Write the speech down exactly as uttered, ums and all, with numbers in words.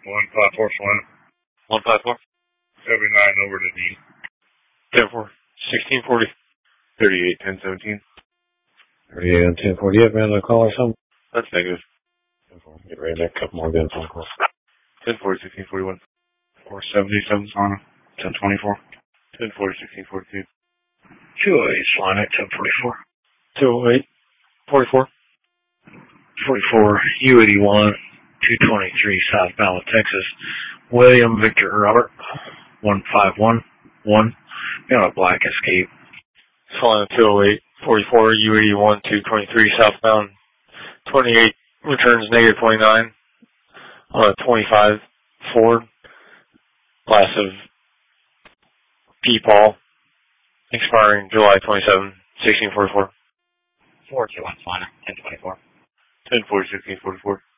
one five four Solana. one five four. seventy-nine over to D. ten four. sixteen forty. thirty-eight ten seventeen. thirty-eight on ten forty. You have another call or something? That's negative. Get ready to make a couple more good phone calls. ten forty, sixteen forty-one. four seventy-seven Solana. ten twenty-four. ten forty, sixteen forty-two. two oh eight Solana at ten forty-four. two oh eight. forty-four. forty-four. U eighty-one. two twenty-three southbound with Texas. William Victor Robert. one five one one. Got a black escape. Solana two oh eight. forty-four. U eighty-one. two twenty-three southbound. twenty-eight. Returns negative twenty-nine. On a twenty-five Ford. Class of P. Paul. Expiring July twenty-seventh, sixteen forty-four. four July Solana. ten twenty-four. ten forty, sixteen forty-four.